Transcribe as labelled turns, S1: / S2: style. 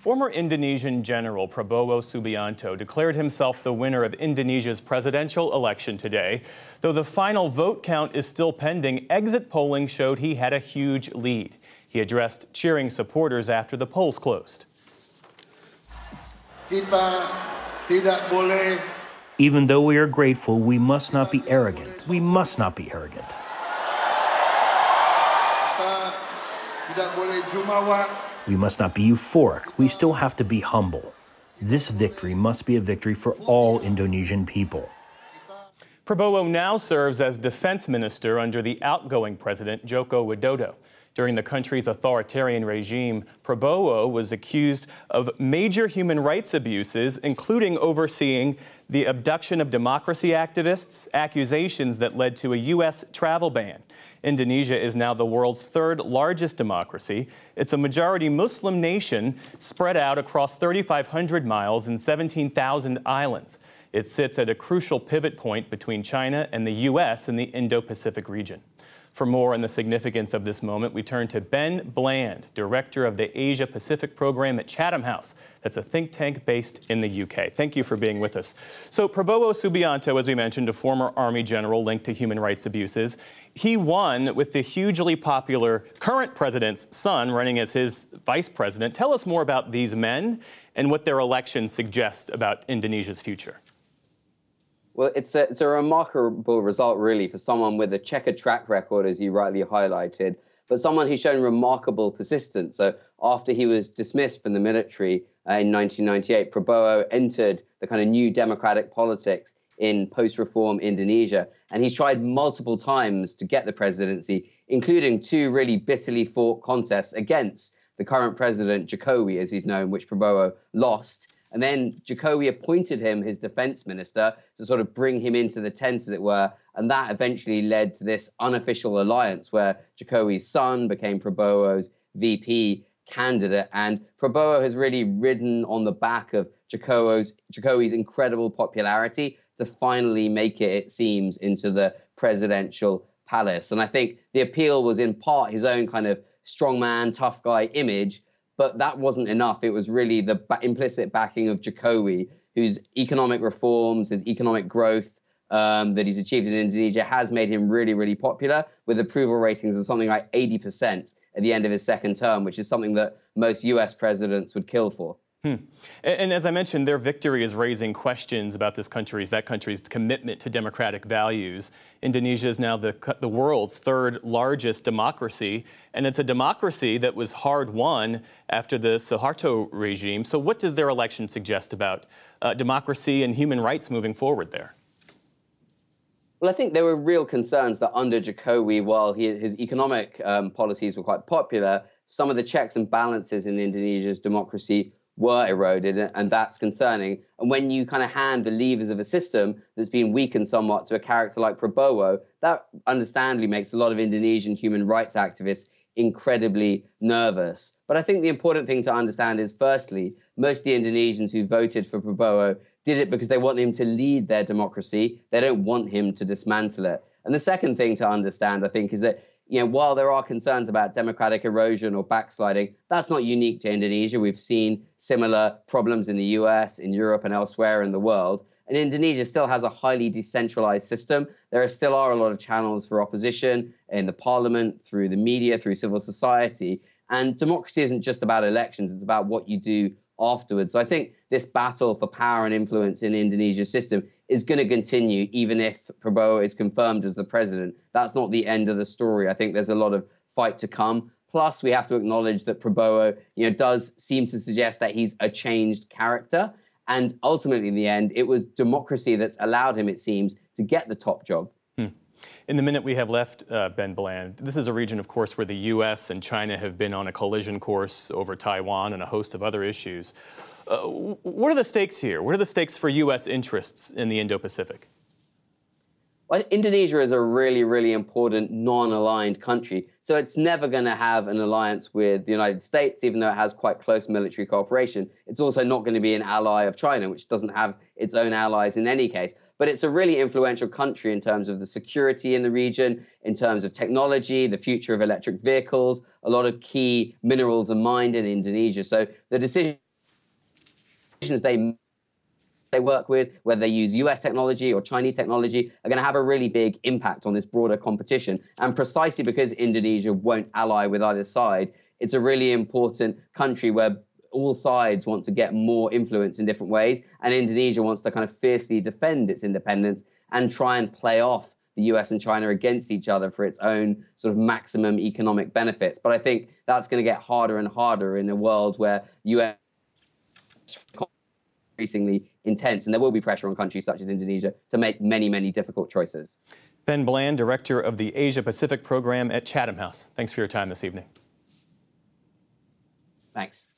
S1: Former Indonesian General Prabowo Subianto declared himself the winner of Indonesia's presidential election today. Though the final vote count is still pending, exit polling showed he had a huge lead. He addressed cheering supporters after the polls closed.
S2: Even though we are grateful, we must not be arrogant. We must not be arrogant. We must not be euphoric. We still have to be humble. This victory must be a victory for all Indonesian people.
S1: Prabowo now serves as defense minister under the outgoing president, Joko Widodo. During the country's authoritarian regime, Prabowo was accused of major human rights abuses, including overseeing the abduction of democracy activists, accusations that led to a U.S. travel ban. Indonesia is now the world's third largest democracy. It's a majority Muslim nation spread out across 3,500 miles and 17,000 islands. It sits at a crucial pivot point between China and the U.S. in the Indo-Pacific region. For more on the significance of this moment, we turn to Ben Bland, director of the Asia Pacific program at Chatham House. That's a think tank based in the UK. Thank you for being with us. So Prabowo Subianto, as we mentioned, a former army general linked to human rights abuses. He won with the hugely popular current president's son running as his vice president. Tell us more about these men and what their elections suggest about Indonesia's future.
S3: Well, it's a remarkable result, really, for someone with a checkered track record, as you rightly highlighted, but someone who's shown remarkable persistence. So after he was dismissed from the military in 1998, Prabowo entered the kind of new democratic politics in post-reform Indonesia. And he's tried multiple times to get the presidency, including two really bitterly fought contests against the current president, Jokowi, as he's known, which Prabowo lost. And then Jokowi appointed him his defense minister to sort of bring him into the tent, as it were. And that eventually led to this unofficial alliance where Jokowi's son became Prabowo's VP candidate. And Prabowo has really ridden on the back of Jokowi's incredible popularity to finally make it, it seems, into the presidential palace. And I think the appeal was in part his own kind of strongman, tough guy image. But that wasn't enough. It was really the implicit backing of Jokowi, whose economic reforms, his economic growth that he's achieved in Indonesia has made him really, really popular, with approval ratings of something like 80% at the end of his second term, which is something that most US presidents would kill for.
S1: And as I mentioned, their victory is raising questions about that country's commitment to democratic values. Indonesia is now the world's third largest democracy, and it's a democracy that was hard won after the Suharto regime. So what does their election suggest about democracy and human rights moving forward there?
S3: Well, I think there were real concerns that under Jokowi, while his economic policies were quite popular, some of the checks and balances in Indonesia's democracy were eroded, and that's concerning. And when you kind of hand the levers of a system that's been weakened somewhat to a character like Prabowo, that understandably makes a lot of Indonesian human rights activists incredibly nervous. But I think the important thing to understand is, firstly, most of the Indonesians who voted for Prabowo did it because they want him to lead their democracy. They don't want him to dismantle it. And the second thing to understand, I think, is that while there are concerns about democratic erosion or backsliding, that's not unique to Indonesia. We've seen similar problems in the US, in Europe, and elsewhere in the world. And Indonesia still has a highly decentralized system. There still are a lot of channels for opposition in the parliament, through the media, through civil society. And democracy isn't just about elections. It's about what you do afterwards. So I think this battle for power and influence in Indonesia's system is going to continue, even if Prabowo is confirmed as the president. That's not the end of the story. I think there's a lot of fight to come. Plus, we have to acknowledge that Prabowo, does seem to suggest that he's a changed character. And ultimately, in the end, it was democracy that's allowed him, it seems, to get the top job.
S1: In the minute we have left, Ben Bland, this is a region, of course, where the U.S. and China have been on a collision course over Taiwan and a host of other issues. What are the stakes here? What are the stakes for U.S. interests in the Indo-Pacific?
S3: Well, Indonesia is a really, really important non-aligned country. So it's never going to have an alliance with the United States, even though it has quite close military cooperation. It's also not going to be an ally of China, which doesn't have its own allies in any case. But it's a really influential country in terms of the security in the region, in terms of technology, the future of electric vehicles, a lot of key minerals are mined in Indonesia. So the decision they work with, whether they use US technology or Chinese technology, are going to have a really big impact on this broader competition. And precisely because Indonesia won't ally with either side, it's a really important country where all sides want to get more influence in different ways. And Indonesia wants to kind of fiercely defend its independence and try and play off the US and China against each other for its own sort of maximum economic benefits. But I think that's going to get harder and harder in a world where US increasingly intense, and there will be pressure on countries such as Indonesia to make many, many difficult choices.
S1: Ben Bland, Director of the Asia Pacific Program at Chatham House. Thanks for your time this evening.
S3: Thanks.